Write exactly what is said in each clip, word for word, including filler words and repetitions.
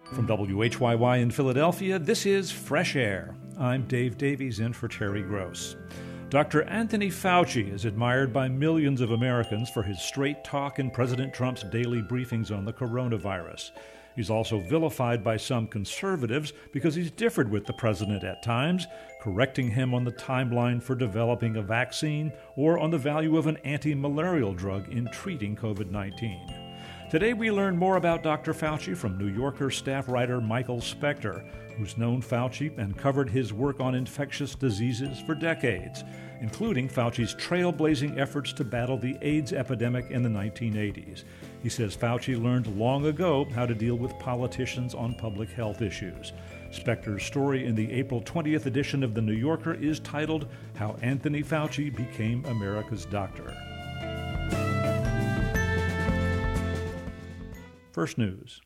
From W H Y Y in Philadelphia, this is Fresh Air. I'm Dave Davies in for Terry Gross. Doctor Anthony Fauci is admired by millions of Americans for his straight talk in President Trump's daily briefings on the coronavirus. He's also vilified by some conservatives because he's differed with the president at times, correcting him on the timeline for developing a vaccine or on the value of an anti-malarial drug in treating covid nineteen. Today we learn more about Doctor Fauci from New Yorker staff writer Michael Spector, who's known Fauci and covered his work on infectious diseases for decades, including Fauci's trailblazing efforts to battle the AIDS epidemic in the nineteen eighties. He says Fauci learned long ago how to deal with politicians on public health issues. Spector's story in the April twentieth edition of The New Yorker is titled How Anthony Fauci Became America's Doctor. First News.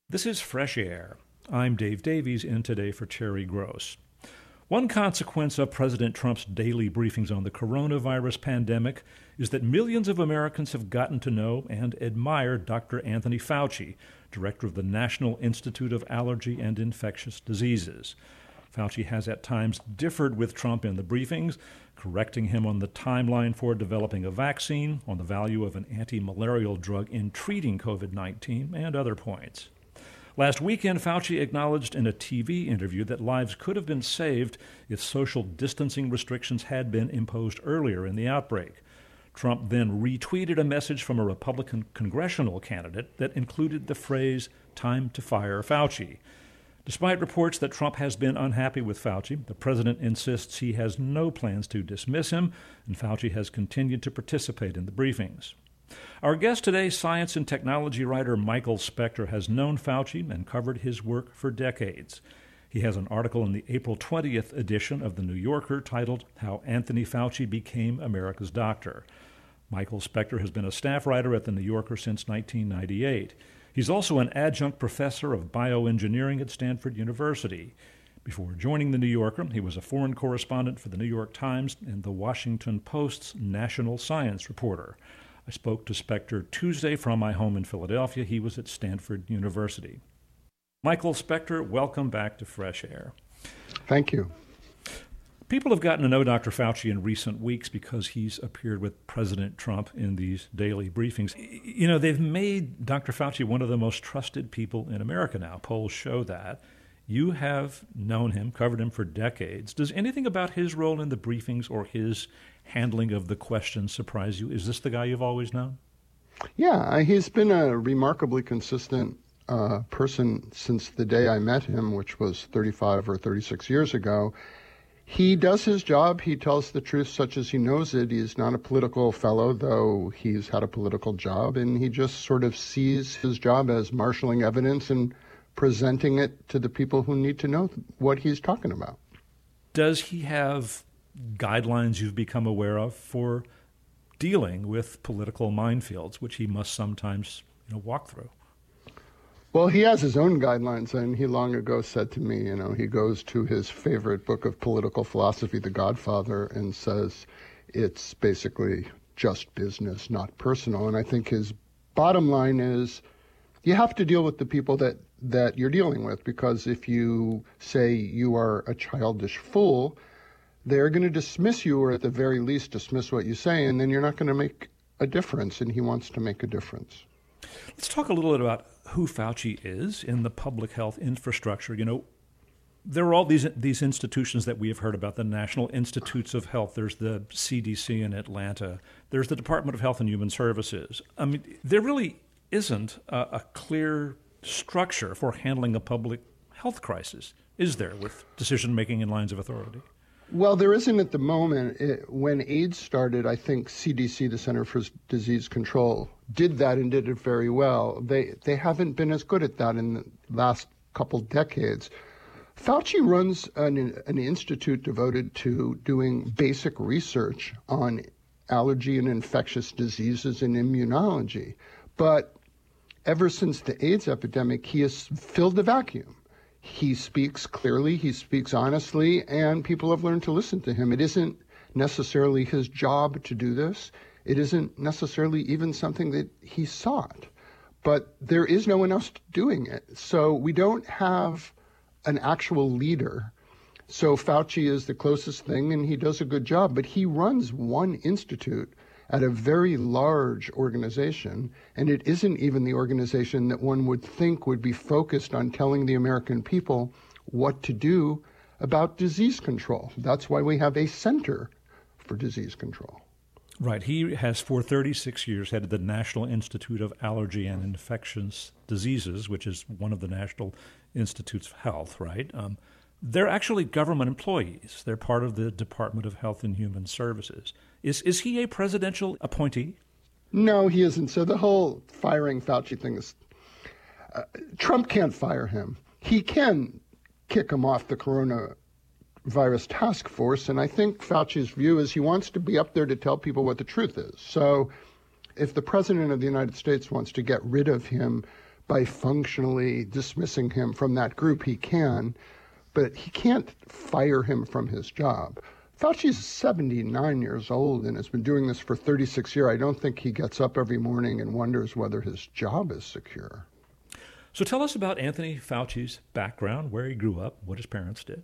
This is Fresh Air. I'm Dave Davies, in today for Terry Gross. One consequence of President Trump's daily briefings on the coronavirus pandemic is that millions of Americans have gotten to know and admire Doctor Anthony Fauci, director of the National Institute of Allergy and Infectious Diseases. Fauci has at times differed with Trump in the briefings, correcting him on the timeline for developing a vaccine, on the value of an anti-malarial drug in treating covid nineteen, and other points. Last weekend, Fauci acknowledged in a T V interview that lives could have been saved if social distancing restrictions had been imposed earlier in the outbreak. Trump then retweeted a message from a Republican congressional candidate that included the phrase, "Time to fire Fauci." Despite reports that Trump has been unhappy with Fauci, the president insists he has no plans to dismiss him, and Fauci has continued to participate in the briefings. Our guest today, science and technology writer Michael Specter, has known Fauci and covered his work for decades. He has an article in the April twentieth edition of The New Yorker titled How Anthony Fauci Became America's Doctor. Michael Specter has been a staff writer at The New Yorker since nineteen ninety-eight. He's also an adjunct professor of bioengineering at Stanford University. Before joining The New Yorker, he was a foreign correspondent for The New York Times and The Washington Post's national science reporter. I spoke to Specter Tuesday from my home in Philadelphia. He was at Stanford University. Michael Specter, welcome back to Fresh Air. Thank you. People have gotten to know Doctor Fauci in recent weeks because he's appeared with President Trump in these daily briefings. You know, they've made Doctor Fauci one of the most trusted people in America now. Polls show that. You have known him, covered him for decades. Does anything about his role in the briefings or his handling of the questions surprise you? Is this the guy you've always known? Yeah, he's been a remarkably consistent uh, person since the day I met him, which was thirty-five or thirty-six years ago. He does his job. He tells the truth such as he knows it. He's not a political fellow, though he's had a political job, and he just sort of sees his job as marshaling evidence and presenting it to the people who need to know what he's talking about. Does he have guidelines you've become aware of for dealing with political minefields, which he must sometimes, you know, walk through? Well, he has his own guidelines, and he long ago said to me, you know, he goes to his favorite book of political philosophy, The Godfather, and says it's basically just business, not personal. And I think his bottom line is you have to deal with the people that, that you're dealing with, because if you say you are a childish fool, they're going to dismiss you, or at the very least dismiss what you say, and then you're not going to make a difference, and he wants to make a difference. Let's talk a little bit about who Fauci is in the public health infrastructure. You know, there are all these these institutions that we have heard about, the National Institutes of Health. There's the C D C in Atlanta. There's the Department of Health and Human Services. I mean, there really isn't a, a clear structure for handling a public health crisis, is there, with decision-making in lines of authority? Well, there isn't at the moment. It, when AIDS started, I think C D C, the Center for Disease Control, did that and did it very well. They they haven't been as good at that in the last couple decades. Fauci runs an, an institute devoted to doing basic research on allergy and infectious diseases and immunology. But ever since the AIDS epidemic, he has filled the vacuum. He speaks clearly, he speaks honestly, and people have learned to listen to him. It isn't necessarily his job to do this. It isn't necessarily even something that he sought. But there is no one else doing it. So we don't have an actual leader. So Fauci is the closest thing, and he does a good job. But he runs one institute at a very large organization, and it isn't even the organization that one would think would be focused on telling the American people what to do about disease control. That's why we have a Center for Disease Control. Right. He has for thirty-six years headed the National Institute of Allergy and Infectious Diseases, which is one of the National Institutes of Health, right? Um, they're actually government employees. They're part of the Department of Health and Human Services. Is is he a presidential appointee? No, he isn't. So the whole firing Fauci thing is, uh, Trump can't fire him. He can kick him off the coronavirus task force, and I think Fauci's view is he wants to be up there to tell people what the truth is. So if the president of the United States wants to get rid of him by functionally dismissing him from that group, he can, but he can't fire him from his job. Fauci's seventy-nine years old and has been doing this for thirty-six years. I don't think he gets up every morning and wonders whether his job is secure. So tell us about Anthony Fauci's background, where he grew up, what his parents did.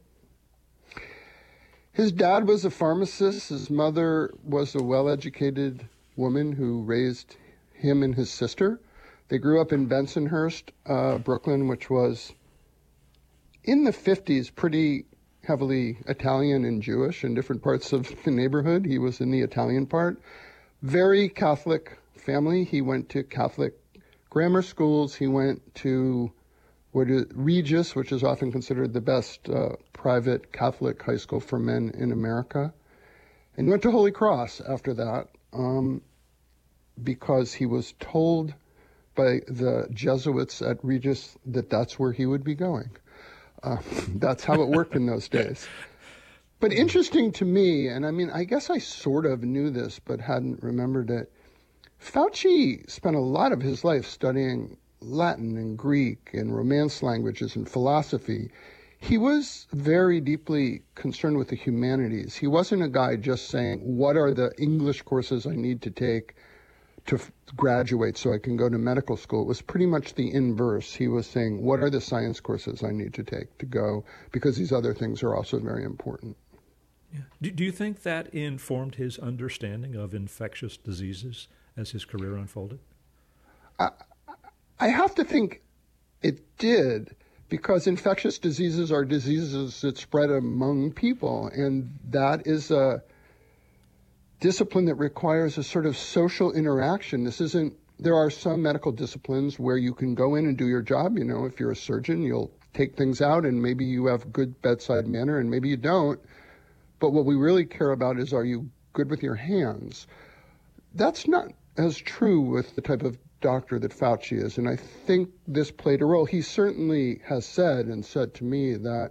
His dad was a pharmacist. His mother was a well-educated woman who raised him and his sister. They grew up in Bensonhurst, uh, Brooklyn, which was in the fifties pretty heavily Italian and Jewish in different parts of the neighborhood. He was in the Italian part. Very Catholic family. He went to Catholic grammar schools. He went to what is Regis, which is often considered the best uh, private Catholic high school for men in America. And he went to Holy Cross after that um, because he was told by the Jesuits at Regis that that's where he would be going. Uh, that's how it worked in those days. But interesting to me, and I mean, I guess I sort of knew this but hadn't remembered it, Fauci spent a lot of his life studying Latin and Greek and Romance languages and philosophy. He was very deeply concerned with the humanities. He wasn't a guy just saying, what are the English courses I need to take to f- graduate so I can go to medical school? It was pretty much the inverse. He was saying, what are the science courses I need to take to go? Because these other things are also very important. Yeah. Do, do you think that informed his understanding of infectious diseases as his career unfolded? I, I have to think it did, because infectious diseases are diseases that spread among people, and that is a discipline that requires a sort of social interaction. This isn't, there are some medical disciplines where you can go in and do your job. You know, if you're a surgeon, you'll take things out and maybe you have good bedside manner and maybe you don't. But what we really care about is, are you good with your hands? That's not as true with the type of doctor that Fauci is. And I think this played a role. He certainly has said and said to me that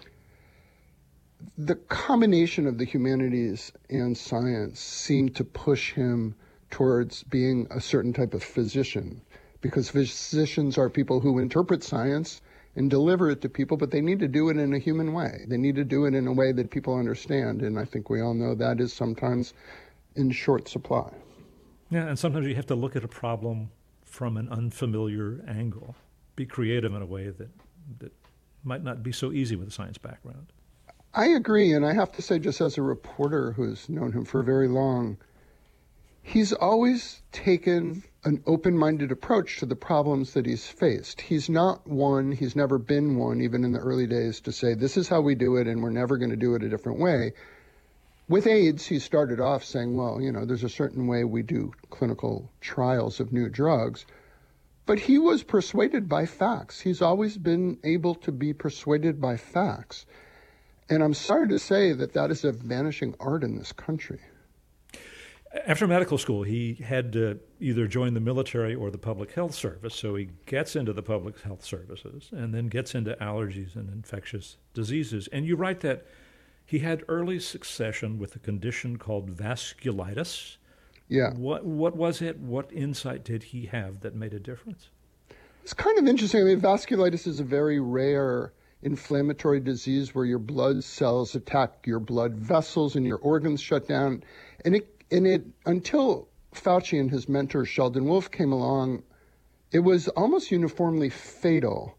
the combination of the humanities and science seemed to push him towards being a certain type of physician, because physicians are people who interpret science and deliver it to people, but they need to do it in a human way. They need to do it in a way that people understand. And I think we all know that is sometimes in short supply. Yeah, and sometimes you have to look at a problem from an unfamiliar angle, be creative in a way that, that might not be so easy with a science background. I agree, and I have to say, just as a reporter who's known him for very long, he's always taken an open-minded approach to the problems that he's faced. He's not one, he's never been one, even in the early days, to say, this is how we do it, and we're never going to do it a different way. With AIDS, he started off saying, well, you know, there's a certain way we do clinical trials of new drugs. But he was persuaded by facts. He's always been able to be persuaded by facts. And I'm sorry to say that that is a vanishing art in this country. After medical school, he had to either join the military or the public health service. So he gets into the public health services and then gets into allergies and infectious diseases. And you write that he had early succession with a condition called vasculitis. Yeah. What what was it? What insight did he have that made a difference? It's kind of interesting. I mean, vasculitis is a very rare inflammatory disease where your blood cells attack your blood vessels and your organs shut down. And it, and it until Fauci and his mentor Sheldon Wolf came along, it was almost uniformly fatal.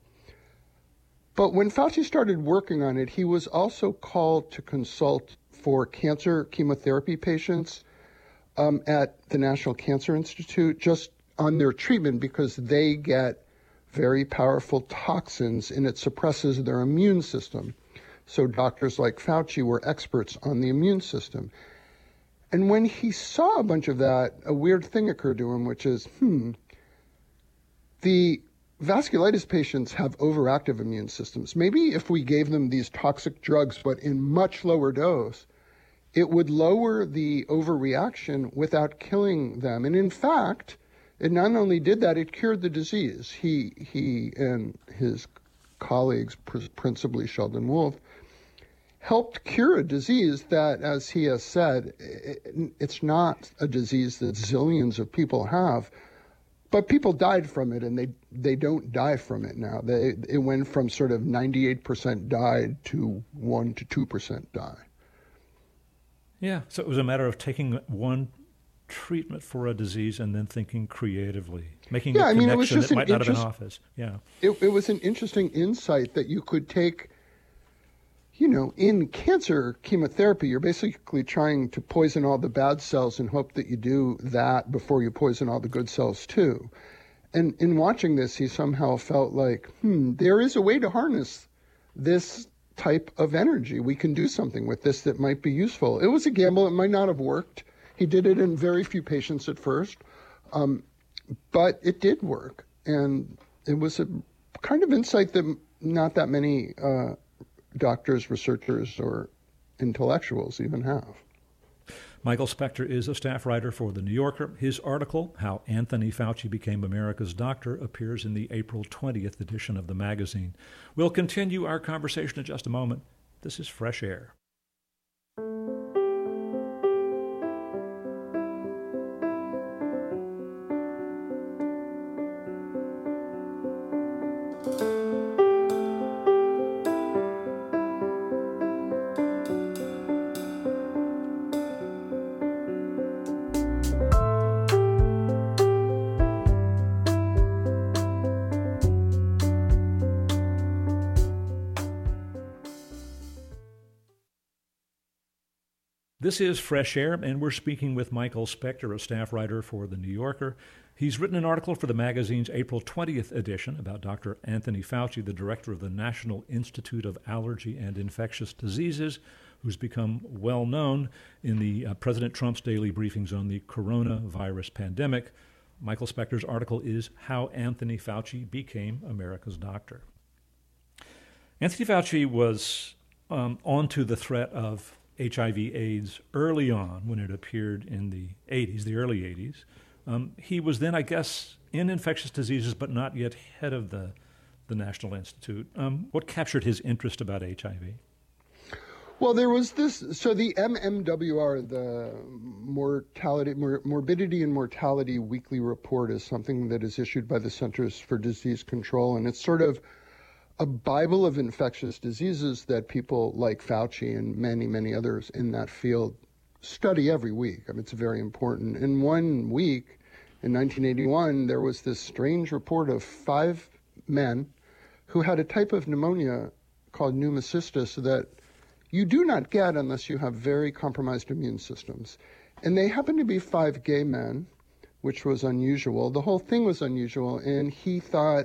But when Fauci started working on it, he was also called to consult for cancer chemotherapy patients um, at the National Cancer Institute, just on their treatment, because they get very powerful toxins and it suppresses their immune system. So doctors like Fauci were experts on the immune system. And when he saw a bunch of that, a weird thing occurred to him, which is, hmm, the vasculitis patients have overactive immune systems. Maybe if we gave them these toxic drugs, but in much lower dose, it would lower the overreaction without killing them. And in fact, it not only did that, it cured the disease. He he and his colleagues, principally Sheldon Wolf, helped cure a disease that, as he has said, it, it's not a disease that zillions of people have. but people died from it, and they they don't die from it now. They, it went from sort of ninety-eight percent died to one to two percent die. Yeah, so it was a matter of taking one treatment for a disease and then thinking creatively, making yeah, a I mean, connection it was just that an might not have been interest- obvious. Yeah, It, it was an interesting insight that you could take, you know, in cancer chemotherapy, you're basically trying to poison all the bad cells and hope that you do that before you poison all the good cells too. And in watching this, he somehow felt like, hmm, there is a way to harness this type of energy. We can do something with this that might be useful. It was a gamble. It might not have worked. He did it in very few patients at first, um, but it did work. And it was a kind of insight that not that many uh, doctors, researchers, or intellectuals even have. Michael Specter is a staff writer for The New Yorker. His article, How Anthony Fauci Became America's Doctor, appears in the April twentieth edition of the magazine. We'll continue our conversation in just a moment. This is Fresh Air. This is Fresh Air, and we're speaking with Michael Specter, a staff writer for The New Yorker. He's written an article for the magazine's April twentieth edition about Doctor Anthony Fauci, the director of the National Institute of Allergy and Infectious Diseases, who's become well known in the uh, President Trump's daily briefings on the coronavirus pandemic. Michael Specter's article is How Anthony Fauci Became America's Doctor. Anthony Fauci was um, onto the threat of H I V AIDS early on when it appeared in the eighties, the early eighties. Um, he was then, I guess, in infectious diseases, but not yet head of the, the National Institute. Um, what captured his interest about H I V? Well, there was this, so the M M W R, the mortality, mor, Morbidity and Mortality Weekly Report, is something that is issued by the Centers for Disease Control, and it's sort of a Bible of infectious diseases that people like Fauci and many, many others in that field study every week. I mean, it's very important. In one week, in nineteen eighty-one, there was this strange report of five men who had a type of pneumonia called pneumocystis that you do not get unless you have very compromised immune systems. And they happened to be five gay men, which was unusual. The whole thing was unusual, and he thought,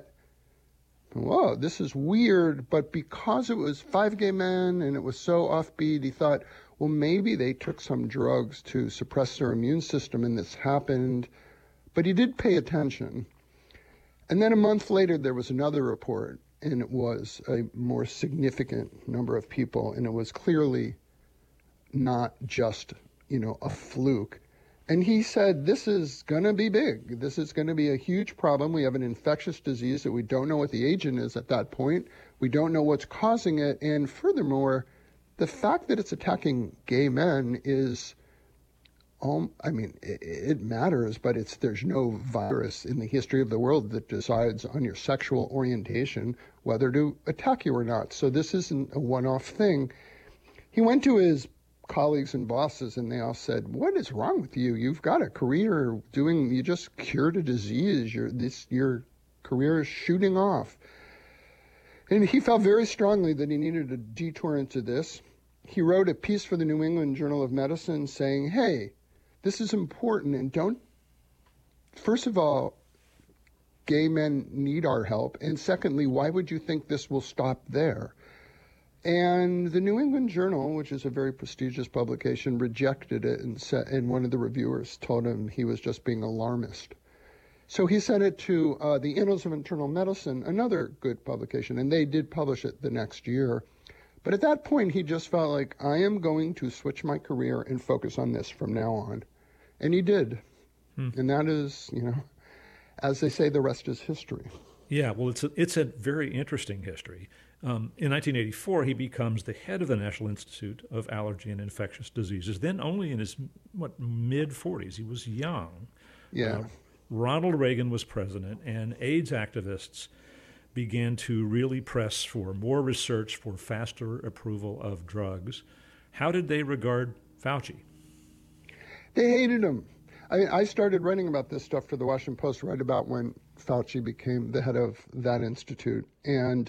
whoa, this is weird, but because it was five gay men and it was so offbeat, he thought, well, maybe they took some drugs to suppress their immune system and this happened. But he did pay attention. And then a month later, there was another report, and it was a more significant number of people, and it was clearly not just, you know, a fluke. And he said, this is going to be big. This is going to be a huge problem. We have an infectious disease that we don't know what the agent is at that point. We don't know what's causing it. And furthermore, the fact that it's attacking gay men is, um, I mean, it, it matters, but it's there's no virus in the history of the world that decides on your sexual orientation whether to attack you or not. So this isn't a one-off thing. He went to his colleagues and bosses, and they all said, what is wrong with you? You've got a career doing, you just cured a disease. Your, this, your career is shooting off. And he felt very strongly that he needed a detour into this. He wrote a piece for the New England Journal of Medicine saying, hey, this is important, and don't, first of all, gay men need our help. And secondly, why would you think this will stop there? And the New England Journal, which is a very prestigious publication, rejected it, and, said, and one of the reviewers told him he was just being alarmist. So he sent it to uh, the Annals of Internal Medicine, another good publication, and they did publish it the next year. But at that point, he just felt like, I am going to switch my career and focus on this from now on. And he did. Hmm. And that is, you know, as they say, the rest is history. Yeah, well, it's a, it's a very interesting history. Um, in nineteen eighty-four, he becomes the head of the National Institute of Allergy and Infectious Diseases, then only in his, what, mid-forties. He was young. Yeah. Uh, Ronald Reagan was president, and AIDS activists began to really press for more research for faster approval of drugs. How did they regard Fauci? They hated him. I mean, I started writing about this stuff for the Washington Post right about when Fauci became the head of that institute. And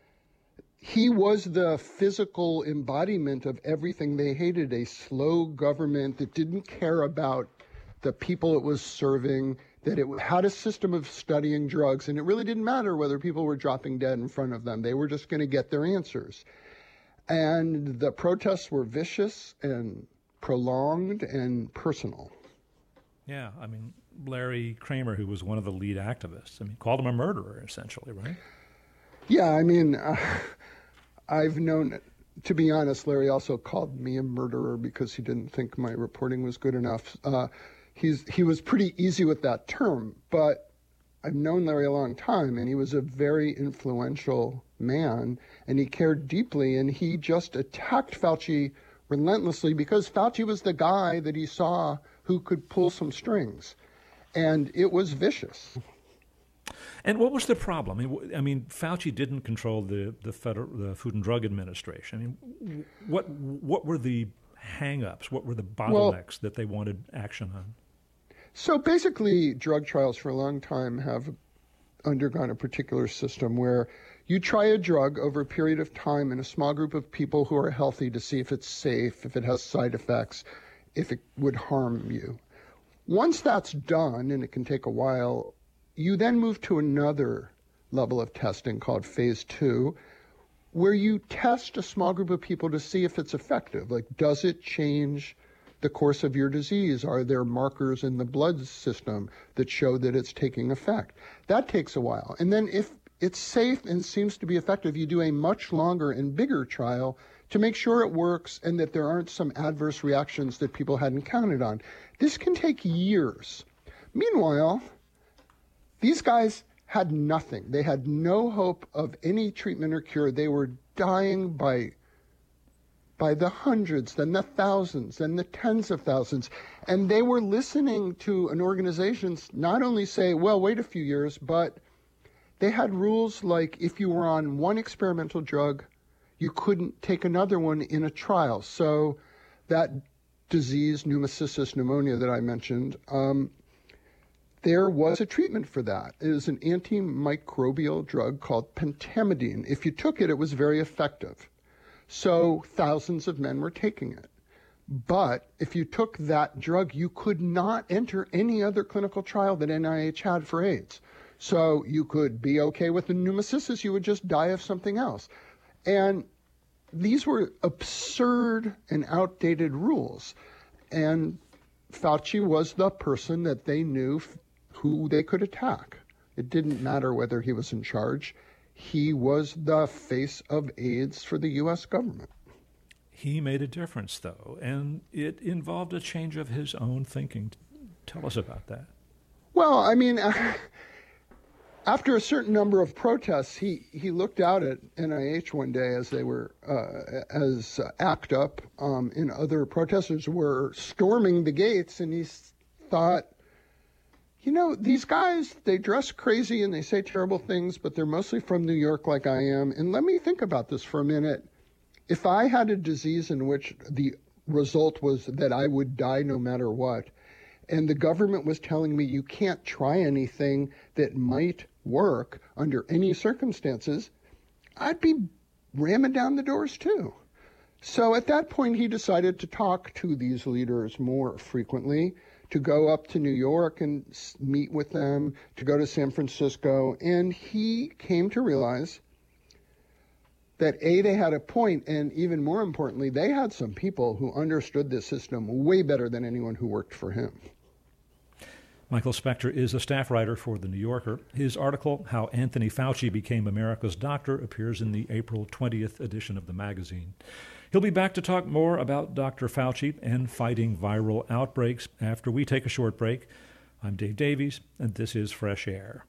he was the physical embodiment of everything they hated, a slow government that didn't care about the people it was serving, that it had a system of studying drugs, and it really didn't matter whether people were dropping dead in front of them. They were just going to get their answers. And the protests were vicious and prolonged and personal. Yeah, I mean, Larry Kramer, who was one of the lead activists, I mean, called him a murderer, essentially, right? Yeah, I mean, uh, I've known, to be honest, Larry also called me a murderer because he didn't think my reporting was good enough. Uh, he's he was pretty easy with that term, but I've known Larry a long time, and he was a very influential man, and he cared deeply, and he just attacked Fauci relentlessly because Fauci was the guy that he saw who could pull some strings, and it was vicious. And what was the problem? I mean, I mean Fauci didn't control the the, federal, the Food and Drug Administration. I mean, what what were the hang-ups? What were the bottlenecks well, that they wanted action on? So basically, drug trials for a long time have undergone a particular system where you try a drug over a period of time in a small group of people who are healthy to see if it's safe, if it has side effects, if it would harm you. Once that's done, and it can take a while, you then move to another level of testing called phase two, where you test a small group of people to see if it's effective. Like, does it change the course of your disease? Are there markers in the blood system that show that it's taking effect? That takes a while. And then if it's safe and seems to be effective, you do a much longer and bigger trial to make sure it works and that there aren't some adverse reactions that people hadn't counted on. This can take years. Meanwhile, these guys had nothing. They had no hope of any treatment or cure. They were dying by by the hundreds, then the thousands, then the tens of thousands. And they were listening to an organization not only say, well, wait a few years, but they had rules like if you were on one experimental drug, you couldn't take another one in a trial. So that disease, pneumocystis pneumonia that I mentioned, um, there was a treatment for that. It was an antimicrobial drug called pentamidine. If you took it, it was very effective. So thousands of men were taking it. But if you took that drug, you could not enter any other clinical trial that N I H had for AIDS. So you could be okay with the pneumocystis, you would just die of something else. And these were absurd and outdated rules. And Fauci was the person that they knew who they could attack. It didn't matter whether he was in charge. He was the face of AIDS for the U S government. He made a difference, though, and it involved a change of his own thinking. Tell us about that. Well, I mean, after a certain number of protests, he, he looked out at N I H one day as they were, uh, as uh, ACT UP um, and other protesters were storming the gates, and he thought, you know, these guys, they dress crazy and they say terrible things, but they're mostly from New York like I am. And let me think about this for a minute. If I had a disease in which the result was that I would die no matter what, and the government was telling me you can't try anything that might work under any circumstances, I'd be ramming down the doors too. So at that point, he decided to talk to these leaders more frequently, to go up to New York and meet with them, to go to San Francisco. And he came to realize that A, they had a point, and even more importantly, they had some people who understood this system way better than anyone who worked for him. Michael Spector is a staff writer for The New Yorker. His article, How Anthony Fauci Became America's Doctor, appears in the April twentieth edition of the magazine. He'll be back to talk more about Doctor Fauci and fighting viral outbreaks after we take a short break. I'm Dave Davies, and this is Fresh Air.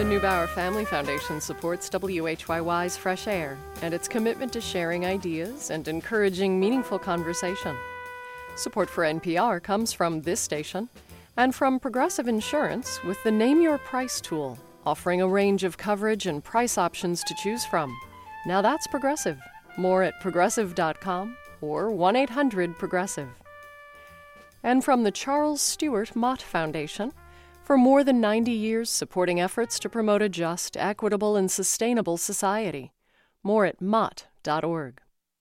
Neubauer Family Foundation supports W H Y Y's Fresh Air and its commitment to sharing ideas and encouraging meaningful conversation. Support for N P R comes from this station and from Progressive Insurance with the Name Your Price tool, offering a range of coverage and price options to choose from. Now that's Progressive. More at progressive dot com or one eight hundred progressive. And from the Charles Stewart Mott Foundation, for more than ninety years supporting efforts to promote a just, equitable, and sustainable society. More at mott dot org.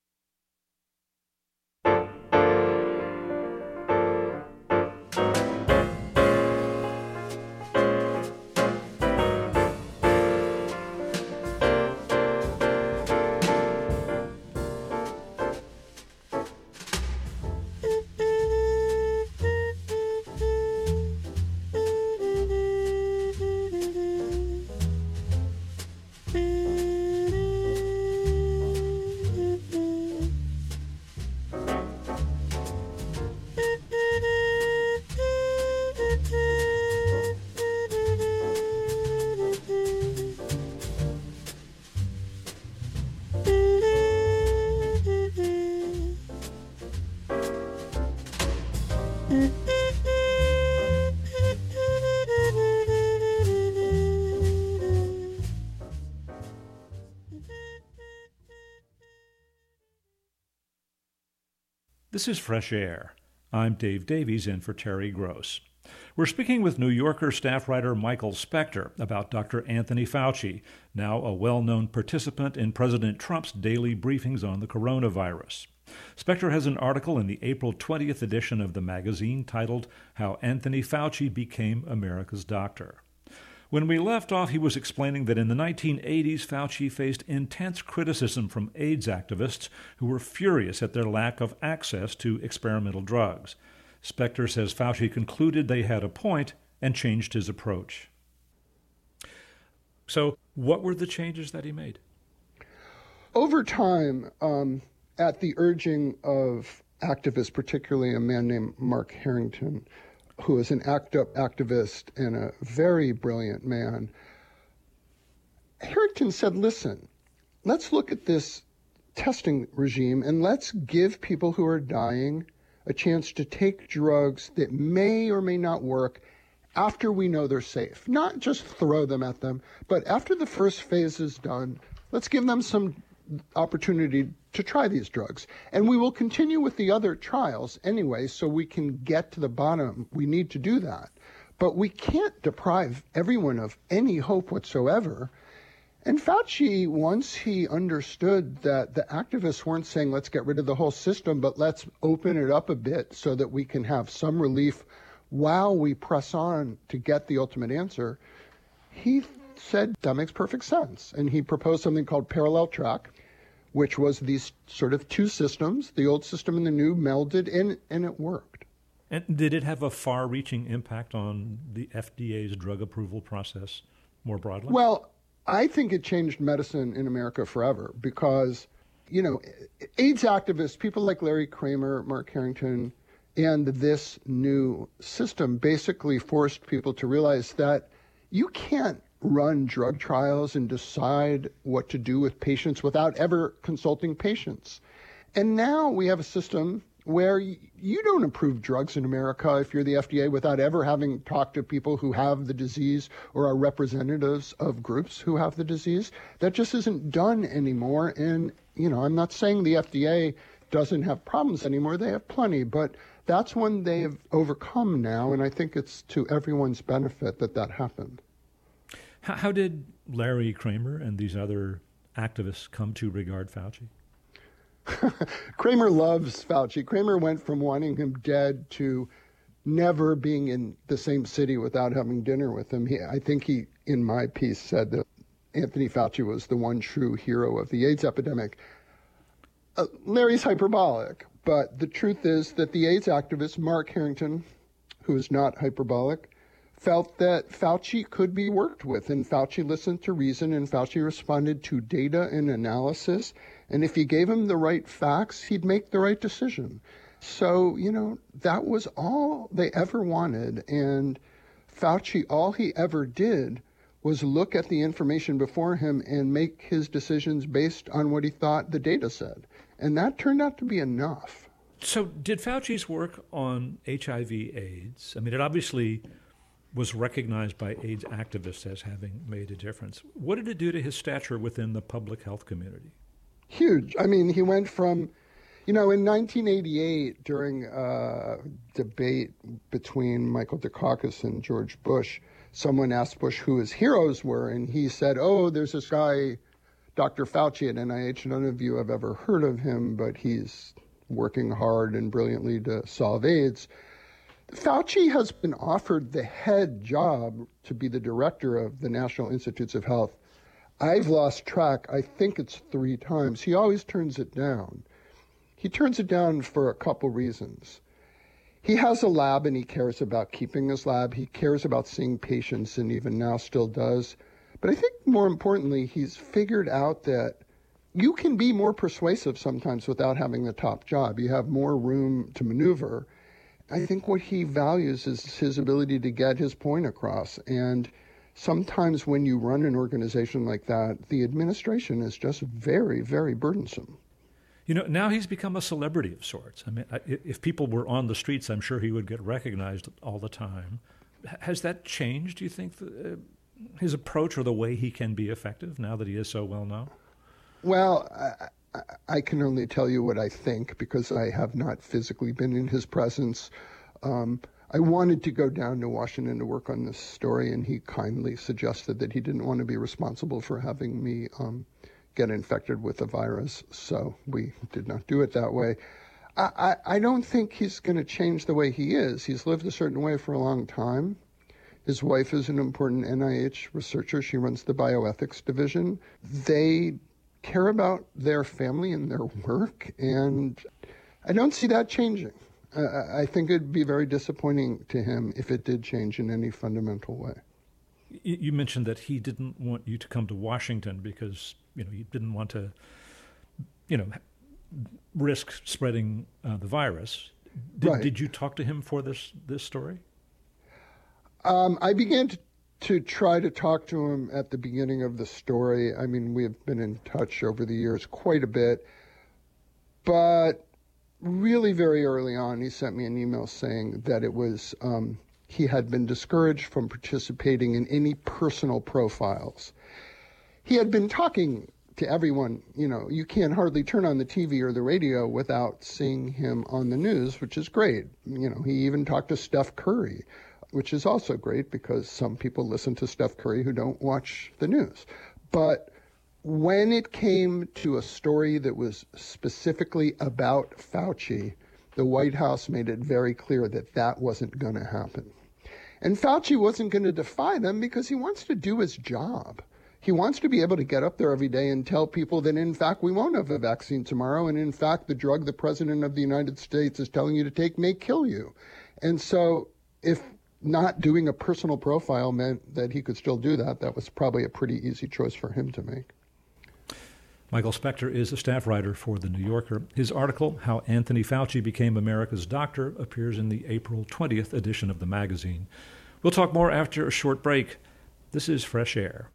This is Fresh Air. I'm Dave Davies in for Terry Gross. We're speaking with New Yorker staff writer Michael Spector about Doctor Anthony Fauci, now a well-known participant in President Trump's daily briefings on the coronavirus. Spector has an article in the April twentieth edition of the magazine titled How Anthony Fauci Became America's Doctor. When we left off, he was explaining that in the nineteen eighties, Fauci faced intense criticism from AIDS activists who were furious at their lack of access to experimental drugs. Spector says Fauci concluded they had a point and changed his approach. So what were the changes that he made? Over time, um, at the urging of activists, particularly a man named Mark Harrington, who is an ACT UP activist and a very brilliant man, Harrington said, listen, let's look at this testing regime and let's give people who are dying a chance to take drugs that may or may not work after we know they're safe. Not just throw them at them, but after the first phase is done, let's give them some opportunity to try these drugs. And we will continue with the other trials anyway, so we can get to the bottom. We need to do that. But we can't deprive everyone of any hope whatsoever. And Fauci, once he understood that the activists weren't saying, let's get rid of the whole system, but let's open it up a bit so that we can have some relief while we press on to get the ultimate answer, he said that makes perfect sense. And he proposed something called parallel track, which was these sort of two systems, the old system and the new melded, and, and it worked. And did it have a far-reaching impact on the F D A's drug approval process more broadly? Well, I think it changed medicine in America forever because, you know, AIDS activists, people like Larry Kramer, Mark Harrington, and this new system basically forced people to realize that you can't run drug trials and decide what to do with patients without ever consulting patients. And now we have a system where you don't approve drugs in America if you're the F D A without ever having talked to people who have the disease or are representatives of groups who have the disease. That just isn't done anymore. And, you know, I'm not saying the F D A doesn't have problems anymore. They have plenty, but that's one they have overcome now. And I think it's to everyone's benefit that that happened. How, how did Larry Kramer and these other activists come to regard Fauci? Kramer loves Fauci. Kramer went from wanting him dead to never being in the same city without having dinner with him. He, I think he, in my piece, said that Anthony Fauci was the one true hero of the AIDS epidemic. Uh, Larry's hyperbolic, but the truth is that the AIDS activist, Mark Harrington, who is not hyperbolic, felt that Fauci could be worked with, and Fauci listened to reason, and Fauci responded to data and analysis, and if you gave him the right facts, he'd make the right decision. So, you know, that was all they ever wanted, and Fauci, all he ever did was look at the information before him and make his decisions based on what he thought the data said. And that turned out to be enough. So did Fauci's work on H I V AIDS, I mean, it obviously was recognized by AIDS activists as having made a difference. What did it do to his stature within the public health community? Huge. I mean, he went from, you know, in nineteen eighty-eight, during a debate between Michael Dukakis and George Bush, someone asked Bush who his heroes were, and he said, oh, there's this guy, Doctor Fauci at N I H. None of you have ever heard of him, but he's working hard and brilliantly to solve AIDS. Fauci has been offered the head job to be the director of the National Institutes of Health. I've lost track. I think it's three times. He always turns it down. He turns it down for a couple reasons. He has a lab and he cares about keeping his lab. He cares about seeing patients and even now still does. But I think more importantly, he's figured out that you can be more persuasive sometimes without having the top job. You have more room to maneuver. I think what he values is his ability to get his point across. And sometimes when you run an organization like that, the administration is just very, very burdensome. You know, now he's become a celebrity of sorts. I mean, if people were on the streets, I'm sure he would get recognized all the time. Has that changed, do you think, the, uh, his approach or the way he can be effective now that he is so well known? Well, I, I can only tell you what I think because I have not physically been in his presence. Um, I wanted to go down to Washington to work on this story, and he kindly suggested that he didn't want to be responsible for having me um, get infected with the virus, so we did not do it that way. I, I, I don't think he's going to change the way he is. He's lived a certain way for a long time. His wife is an important N I H researcher. She runs the bioethics division. They care about their family and their work, and I don't see that changing. Uh, I think it'd be very disappointing to him if it did change in any fundamental way. You mentioned that he didn't want you to come to Washington because, you know, you didn't want to, you know, risk spreading uh, the virus. Did, right. did you talk to him for this this story? Um, I began to, to try to talk to him at the beginning of the story. I mean, we have been in touch over the years quite a bit, but really very early on, he sent me an email saying that it was um, he had been discouraged from participating in any personal profiles. He had been talking to everyone. You know, you can't hardly turn on the T V or the radio without seeing him on the news, which is great. You know, he even talked to Steph Curry, which is also great because some people listen to Steph Curry who don't watch the news. But when it came to a story that was specifically about Fauci, the White House made it very clear that that wasn't going to happen. And Fauci wasn't going to defy them because he wants to do his job. He wants to be able to get up there every day and tell people that, in fact, we won't have a vaccine tomorrow. And in fact, the drug the President of the United States is telling you to take may kill you. And so if not doing a personal profile meant that he could still do that, that was probably a pretty easy choice for him to make. Michael Spector is a staff writer for The New Yorker. His article, How Anthony Fauci Became America's Doctor, appears in the April twentieth edition of the magazine. We'll talk more after a short break. This is Fresh Air.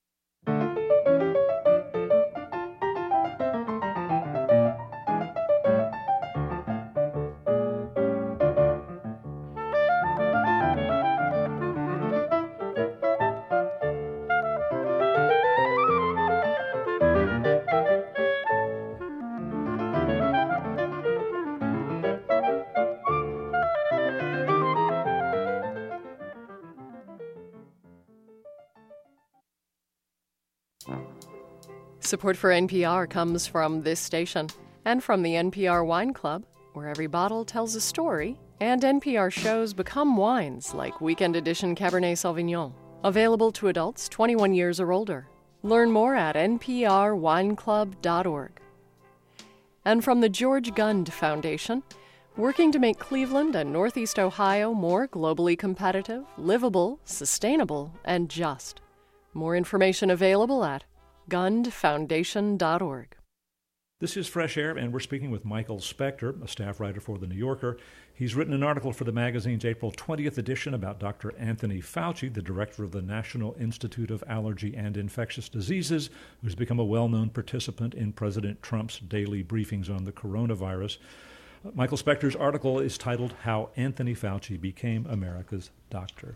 Support for N P R comes from this station and from the N P R Wine Club, where every bottle tells a story, and N P R shows become wines like Weekend Edition Cabernet Sauvignon, available to adults twenty-one years or older. Learn more at n p r wine club dot org. And from the George Gund Foundation, working to make Cleveland and Northeast Ohio more globally competitive, livable, sustainable, and just. More information available at gund foundation dot org. This is Fresh Air, and we're speaking with Michael Specter, a staff writer for The New Yorker. He's written an article for the magazine's April twentieth edition about Doctor Anthony Fauci, the director of the National Institute of Allergy and Infectious Diseases, who's become a well-known participant in President Trump's daily briefings on the coronavirus. Michael Specter's article is titled How Anthony Fauci Became America's Doctor.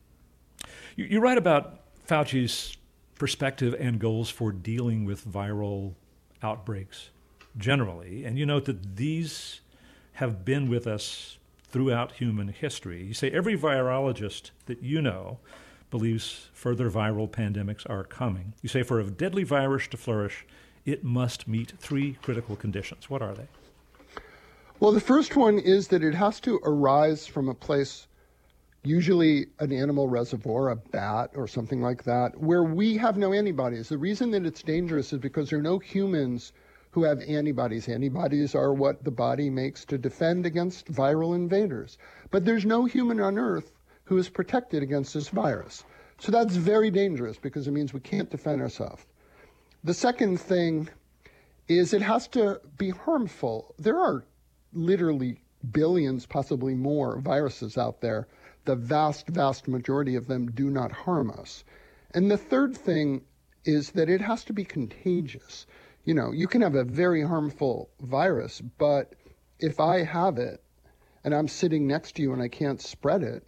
You, you write about Fauci's perspective and goals for dealing with viral outbreaks generally, and you note that these have been with us throughout human history. You say every virologist that you know believes further viral pandemics are coming. You say for a deadly virus to flourish, it must meet three critical conditions. What are they? Well, the first one is that it has to arise from a place, usually an animal reservoir, a bat or something like that, where we have no antibodies. The reason that it's dangerous is because there are no humans who have antibodies. Antibodies are what the body makes to defend against viral invaders. But there's no human on Earth who is protected against this virus. So that's very dangerous because it means we can't defend ourselves. The second thing is it has to be harmful. There are literally billions, possibly more, viruses out there. The vast, vast majority of them do not harm us. And the third thing is that it has to be contagious. You know, you can have a very harmful virus, but if I have it and I'm sitting next to you and I can't spread it,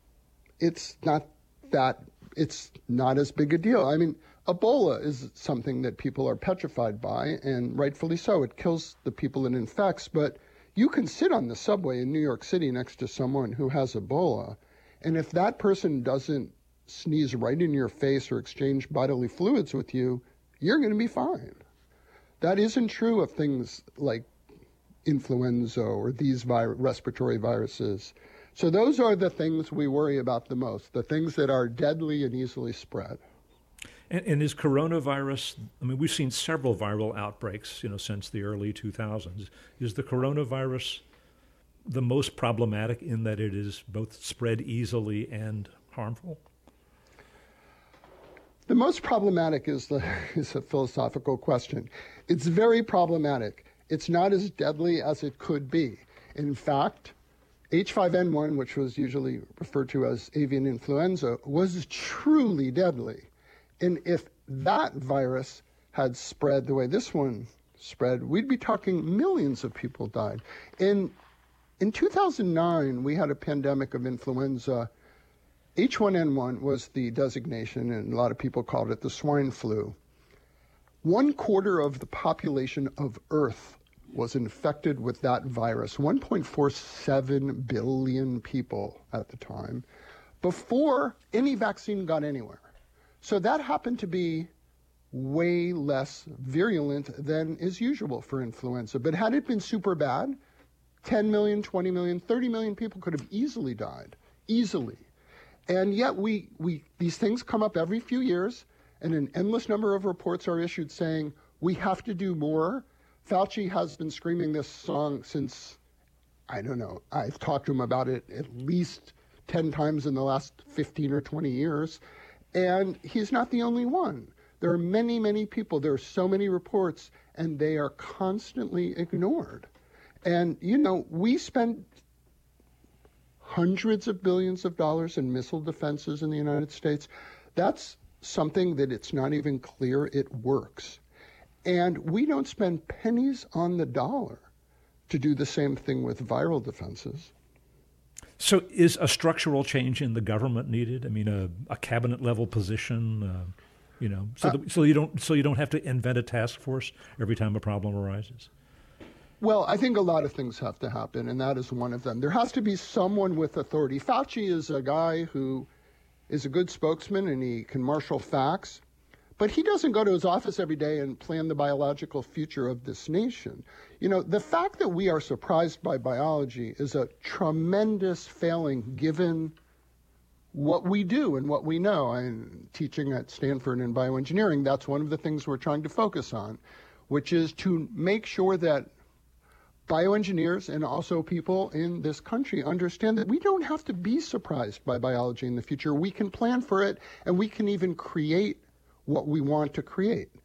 it's not that, it's not as big a deal. I mean, Ebola is something that people are petrified by, and rightfully so. It kills the people it infects, but you can sit on the subway in New York City next to someone who has Ebola, and if that person doesn't sneeze right in your face or exchange bodily fluids with you, you're going to be fine. That isn't true of things like influenza or these vi- respiratory viruses. So those are the things we worry about the most, the things that are deadly and easily spread. And, and is coronavirus, I mean, we've seen several viral outbreaks, you know, since the early two thousands. Is the coronavirus the most problematic in that it is both spread easily and harmful? The most problematic is the is a philosophical question. It's very problematic. It's not as deadly as it could be. In fact, H five N one, which was usually referred to as avian influenza, was truly deadly. And if that virus had spread the way this one spread, we'd be talking millions of people died. In, in two thousand nine, we had a pandemic of influenza. H one N one was the designation, and a lot of people called it the swine flu. One quarter of the population of Earth was infected with that virus, one point four seven billion people at the time, before any vaccine got anywhere. So that happened to be way less virulent than is usual for influenza. But had it been super bad, ten million, twenty million, thirty million people could have easily died, easily. And yet we, we these things come up every few years, and an endless number of reports are issued saying, we have to do more. Fauci has been screaming this song since, I don't know, I've talked to him about it at least ten times in the last fifteen or twenty years. And he's not the only one. There are many, many people. There are so many reports, and they are constantly ignored. And, you know, we spend hundreds of billions of dollars in missile defenses in the United States. That's something that it's not even clear it works. And we don't spend pennies on the dollar to do the same thing with viral defenses. So is a structural change in the government needed? I mean, a, a cabinet level position, uh, you know, so, uh, that, so you don't so you don't have to invent a task force every time a problem arises? Well, I think a lot of things have to happen, and that is one of them. There has to be someone with authority. Fauci is a guy who is a good spokesman, and he can marshal facts. But he doesn't go to his office every day and plan the biological future of this nation. You know, the fact that we are surprised by biology is a tremendous failing given what we do and what we know. I'm teaching at Stanford in bioengineering. That's one of the things we're trying to focus on, which is to make sure that bioengineers and also people in this country understand that we don't have to be surprised by biology in the future. We can plan for it, and we can even create what we want to create.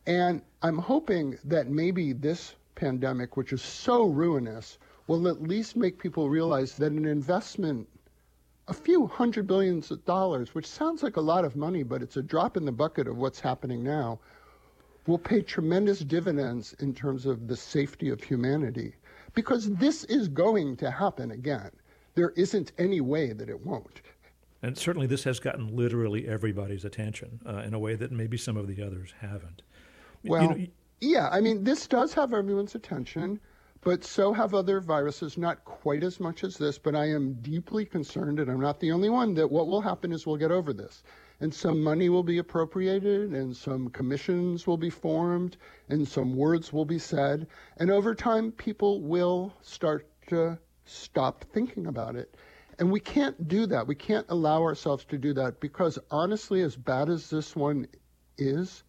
And I'm hoping that maybe this pandemic, which is so ruinous, will at least make people realize that an investment, a few hundred billions of dollars, which sounds like a lot of money, but it's a drop in the bucket of what's happening now, will pay tremendous dividends in terms of the safety of humanity. Because this is going to happen again. There isn't any way that it won't. And certainly this has gotten literally everybody's attention uh, in a way that maybe some of the others haven't. Well, you know, yeah, I mean, this does have everyone's attention, but so have other viruses, not quite as much as this, but I am deeply concerned, and I'm not the only one, that what will happen is we'll get over this. And some money will be appropriated, and some commissions will be formed, and some words will be said. And over time, people will start to stop thinking about it. And we can't do that. We can't allow ourselves to do that because, honestly, as bad as this one is,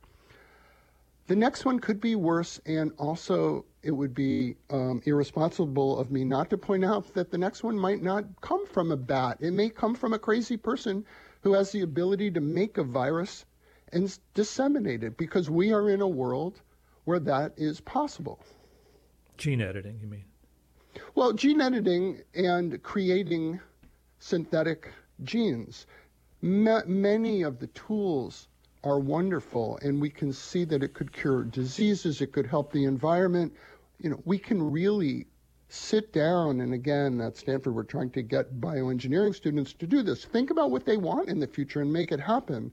the next one could be worse. And also, it would be um, irresponsible of me not to point out that the next one might not come from a bat. It may come from a crazy person who has the ability to make a virus and disseminate it, because we are in a world where that is possible. Gene editing, you mean? Well, gene editing and creating synthetic genes. Ma- many of the tools are wonderful, and we can see that it could cure diseases, it could help the environment. You know, we can really sit down, and again, at Stanford, we're trying to get bioengineering students to do this. Think about what they want in the future and make it happen.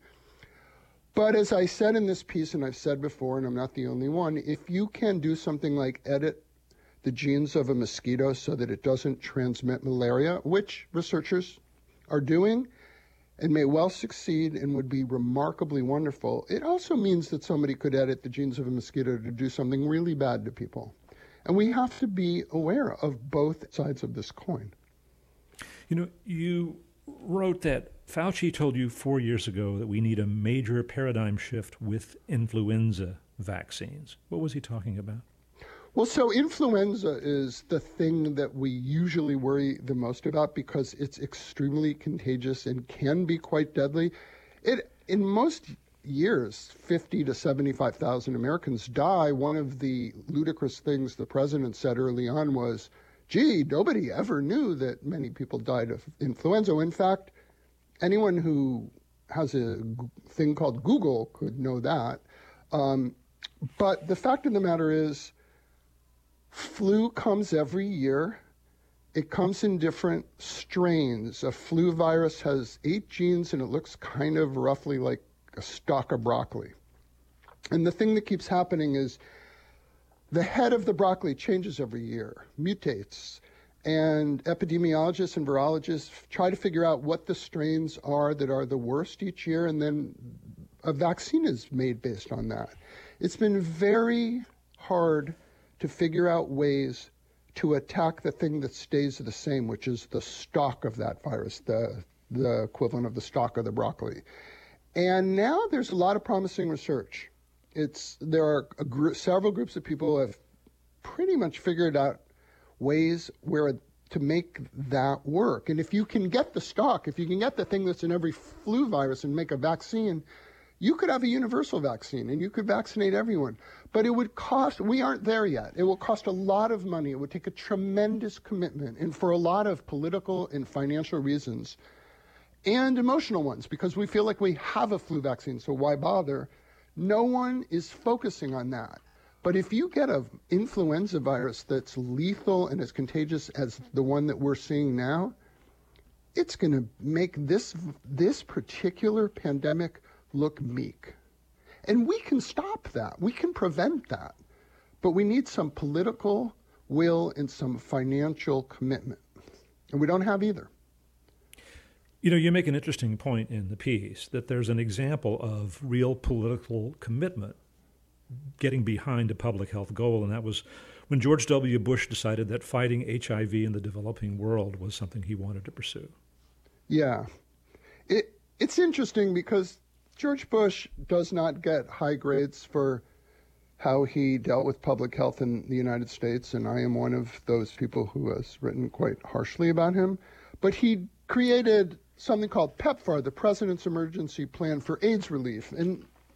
But as I said in this piece, and I've said before, and I'm not the only one, if you can do something like edit the genes of a mosquito so that it doesn't transmit malaria, which researchers are doing and may well succeed and would be remarkably wonderful, it also means that somebody could edit the genes of a mosquito to do something really bad to people. And we have to be aware of both sides of this coin. You know, you wrote that Fauci told you four years ago that we need a major paradigm shift with influenza vaccines. What was he talking about? Well, so influenza is the thing that we usually worry the most about because it's extremely contagious and can be quite deadly. It, in most years, fifty to seventy-five thousand Americans die. One of the ludicrous things the president said early on was, gee, nobody ever knew that many people died of influenza. In fact, anyone who has a thing called Google could know that. Um, but the fact of the matter is, flu comes every year. It comes in different strains. A flu virus has eight genes, and it looks kind of roughly like a stalk of broccoli. And the thing that keeps happening is the head of the broccoli changes every year, mutates. And epidemiologists and virologists try to figure out what the strains are that are the worst each year, and then a vaccine is made based on that. It's been very hard to figure out ways to attack the thing that stays the same, which is the stalk of that virus, the, the equivalent of the stalk of the broccoli. And now there's a lot of promising research. It's there are a gr- several groups of people who have pretty much figured out ways where to make that work. And if you can get the stalk, if you can get the thing that's in every flu virus and make a vaccine, you could have a universal vaccine and you could vaccinate everyone. But it would cost, we aren't there yet. It will cost a lot of money. It would take a tremendous commitment. And for a lot of political and financial reasons, and emotional ones, because we feel like we have a flu vaccine, so why bother? No one is focusing on that. But if you get an influenza virus that's lethal and as contagious as the one that we're seeing now, it's going to make this this particular pandemic look meek. And we can stop that. We can prevent that. But we need some political will and some financial commitment. And we don't have either. You know, you make an interesting point in the piece that there's an example of real political commitment getting behind a public health goal, and that was when George W. Bush decided that fighting H I V in the developing world was something he wanted to pursue. Yeah. It, it's interesting because George Bush does not get high grades for how he dealt with public health in the United States, and I am one of those people who has written quite harshly about him. But he created something called PEPFAR, the President's Emergency Plan for AIDS Relief. And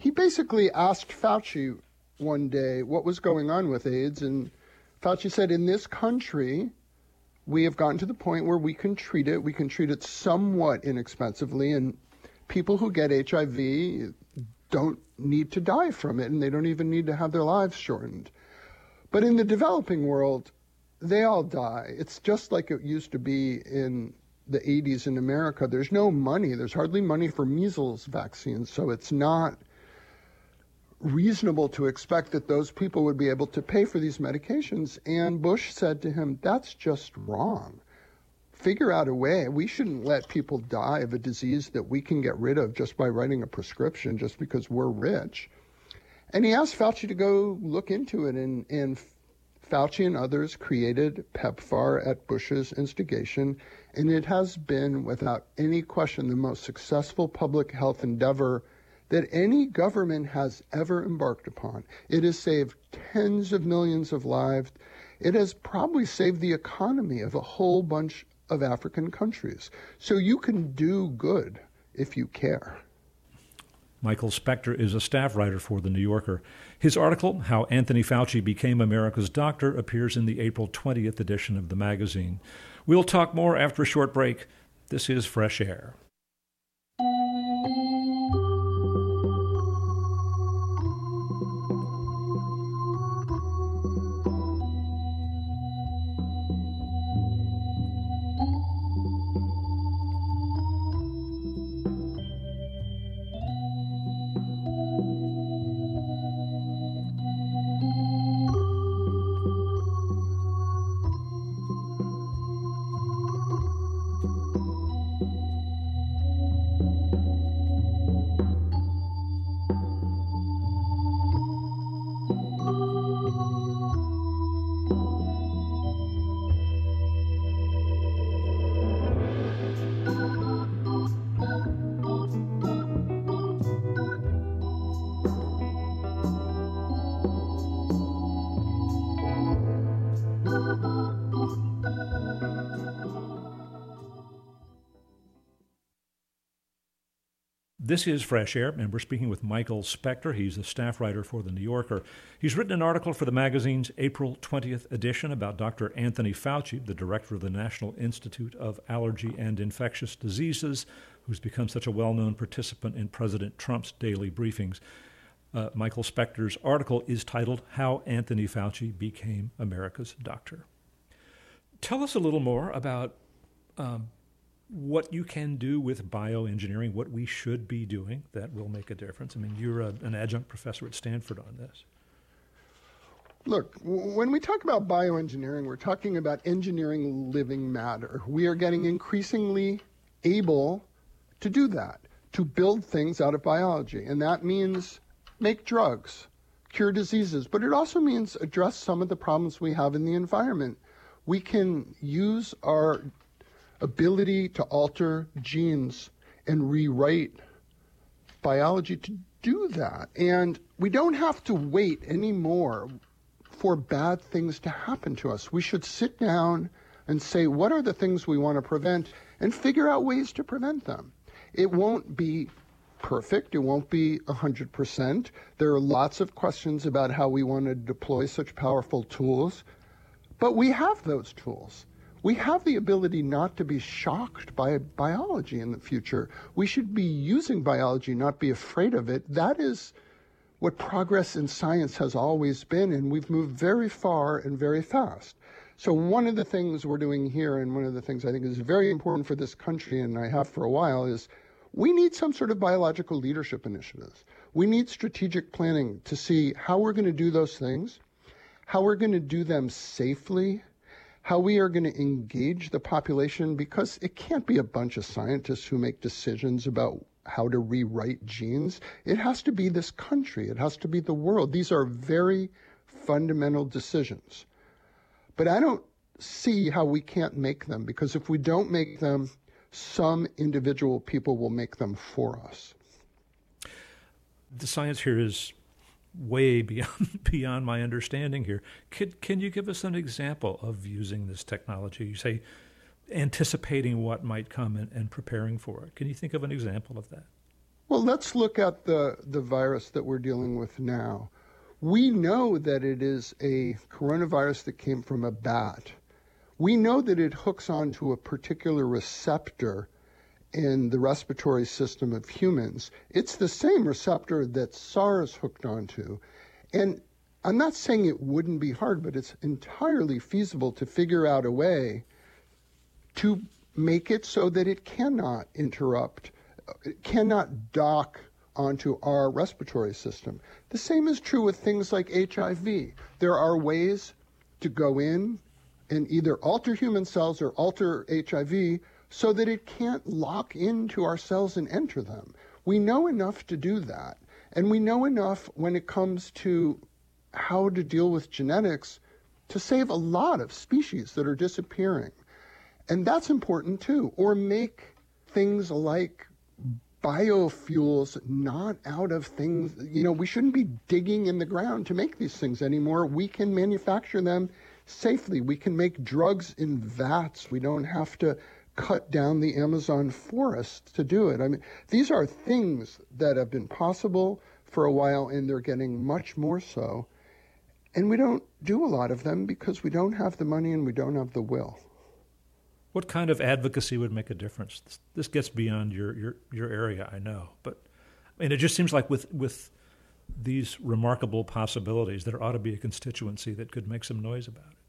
he basically asked Fauci one day what was going on with AIDS, and Fauci said, in this country, we have gotten to the point where we can treat it. We can treat it somewhat inexpensively, and people who get H I V don't need to die from it, and they don't even need to have their lives shortened. But in the developing world, they all die. It's just like it used to be in the eighties in America. There's no money. There's hardly money for measles vaccines, so it's not reasonable to expect that those people would be able to pay for these medications. And Bush said to him, that's just wrong. Figure out a way. We shouldn't let people die of a disease that we can get rid of just by writing a prescription, just because we're rich. And he asked Fauci to go look into it, and, and Fauci and others created PEPFAR at Bush's instigation, and it has been, without any question, the most successful public health endeavor that any government has ever embarked upon. It has saved tens of millions of lives. It has probably saved the economy of a whole bunch of African countries. So you can do good if you care. Michael Specter is a staff writer for The New Yorker. His article, How Anthony Fauci Became America's Doctor, appears in the April twentieth edition of the magazine. We'll talk more after a short break. This is Fresh Air. This is Fresh Air, and we're speaking with Michael Specter. He's a staff writer for The New Yorker. He's written an article for the magazine's April twentieth edition about Doctor Anthony Fauci, the director of the National Institute of Allergy and Infectious Diseases, who's become such a well-known participant in President Trump's daily briefings. Uh, Michael Specter's article is titled, How Anthony Fauci Became America's Doctor. Tell us a little more about um, what you can do with bioengineering, what we should be doing that will make a difference. I mean, you're a, an adjunct professor at Stanford on this. Look, when we talk about bioengineering, we're talking about engineering living matter. We are getting increasingly able to do that, to build things out of biology. And that means make drugs, cure diseases, but it also means address some of the problems we have in the environment. We can use our ability to alter genes and rewrite biology to do that. And we don't have to wait anymore for bad things to happen to us. We should sit down and say, what are the things we want to prevent, and figure out ways to prevent them. It won't be perfect. It won't be one hundred percent. There are lots of questions about how we want to deploy such powerful tools, but we have those tools. We have the ability not to be shocked by biology in the future. We should be using biology, not be afraid of it. That is what progress in science has always been, and we've moved very far and very fast. So one of the things we're doing here, and one of the things I think is very important for this country, and I have for a while, is we need some sort of biological leadership initiatives. We need strategic planning to see how we're going to do those things, how we're going to do them safely, how we are going to engage the population, because it can't be a bunch of scientists who make decisions about how to rewrite genes. It has to be this country. It has to be the world. These are very fundamental decisions. But I don't see how we can't make them, because if we don't make them, some individual people will make them for us. The science here is way beyond beyond my understanding here. Could, can you give us an example of using this technology? You say anticipating what might come and, and preparing for it. Can you think of an example of that? Well, let's look at the, the virus that we're dealing with now. We know that it is a coronavirus that came from a bat. We know that it hooks onto a particular receptor in the respiratory system of humans. It's the same receptor that SARS hooked onto. And I'm not saying it wouldn't be hard, but it's entirely feasible to figure out a way to make it so that it cannot interrupt, it cannot dock onto our respiratory system. The same is true with things like H I V. There are ways to go in and either alter human cells or alter H I V so that it can't lock into our cells and enter them. We know enough to do that. And we know enough when it comes to how to deal with genetics to save a lot of species that are disappearing. And that's important too. Or make things like biofuels not out of things. You know, we shouldn't be digging in the ground to make these things anymore. We can manufacture them safely. We can make drugs in vats. We don't have to cut down the Amazon forest to do it. I mean, these are things that have been possible for a while, and they're getting much more so. And we don't do a lot of them because we don't have the money and we don't have the will. What kind of advocacy would make a difference? This gets beyond your, your, your area, I know. But I mean, it just seems like with, with these remarkable possibilities, there ought to be a constituency that could make some noise about it.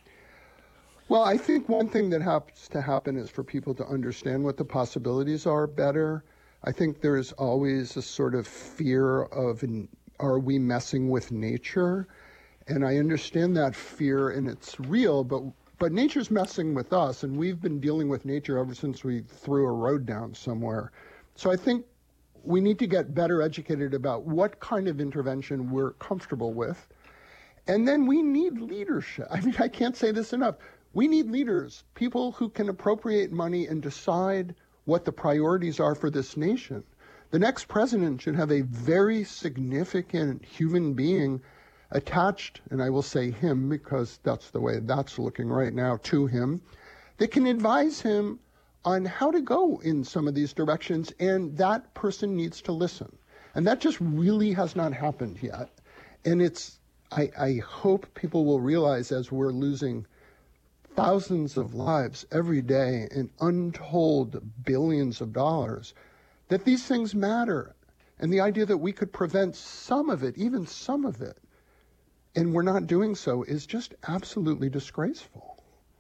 Well, I think one thing that has to happen is for people to understand what the possibilities are better. I think there's always a sort of fear of, are we messing with nature? And I understand that fear, and it's real, but but nature's messing with us, and we've been dealing with nature ever since we threw a road down somewhere. So I think we need to get better educated about what kind of intervention we're comfortable with. And then we need leadership. I mean, I can't say this enough. We need leaders, people who can appropriate money and decide what the priorities are for this nation. The next president should have a very significant human being attached, and I will say him because that's the way that's looking right now, to him, that can advise him on how to go in some of these directions, and that person needs to listen. And that just really has not happened yet. And it's, I, I hope people will realize, as we're losing thousands of lives every day and untold billions of dollars, that these things matter. And the idea that we could prevent some of it, even some of it, and we're not doing so, is just absolutely disgraceful.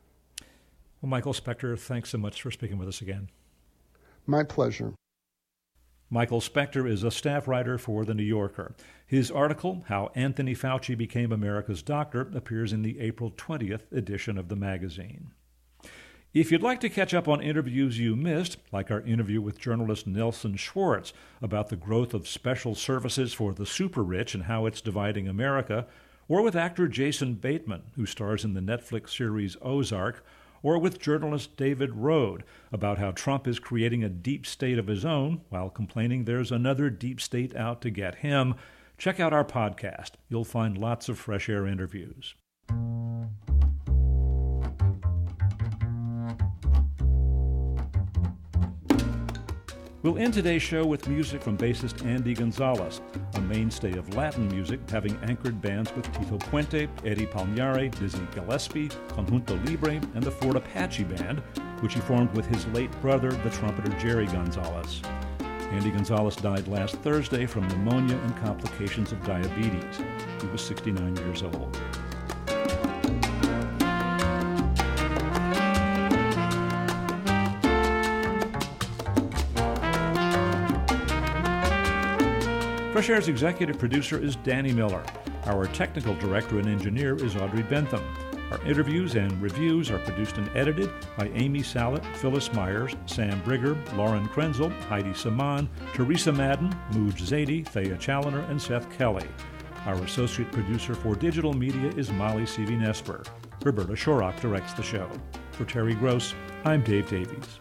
Well, Michael Specter, thanks so much for speaking with us again. My pleasure. Michael Specter is a staff writer for The New Yorker. His article, How Anthony Fauci Became America's Doctor, appears in the April twentieth edition of the magazine. If you'd like to catch up on interviews you missed, like our interview with journalist Nelson Schwartz about the growth of special services for the super-rich and how it's dividing America, or with actor Jason Bateman, who stars in the Netflix series Ozark, or with journalist David Rode about how Trump is creating a deep state of his own while complaining there's another deep state out to get him, check out our podcast. You'll find lots of Fresh Air interviews. We'll end today's show with music from bassist Andy Gonzalez, a mainstay of Latin music, having anchored bands with Tito Puente, Eddie Palmieri, Dizzy Gillespie, Conjunto Libre, and the Fort Apache Band, which he formed with his late brother, the trumpeter Jerry Gonzalez. Andy Gonzalez died last Thursday from pneumonia and complications of diabetes. He was sixty-nine years old. Fresh Air's executive producer is Danny Miller. Our technical director and engineer is Audrey Bentham. Our interviews and reviews are produced and edited by Amy Sallet, Phyllis Myers, Sam Brigger, Lauren Krenzel, Heidi Saman, Teresa Madden, Mooj Zadie, Thea Challoner, and Seth Kelly. Our associate producer for digital media is Molly Seavy-Nesper. Roberta Shorrock directs the show. For Terry Gross, I'm Dave Davies.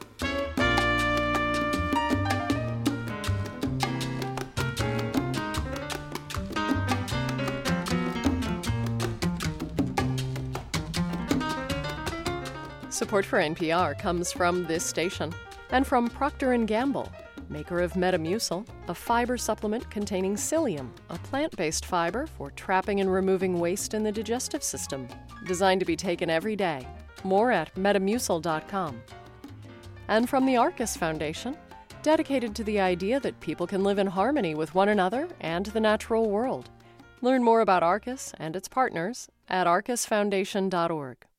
Support for N P R comes from this station and from Procter and Gamble, maker of Metamucil, a fiber supplement containing psyllium, a plant-based fiber for trapping and removing waste in the digestive system, designed to be taken every day. More at metamucil dot com. And from the Arcus Foundation, dedicated to the idea that people can live in harmony with one another and the natural world. Learn more about Arcus and its partners at arcus foundation dot org.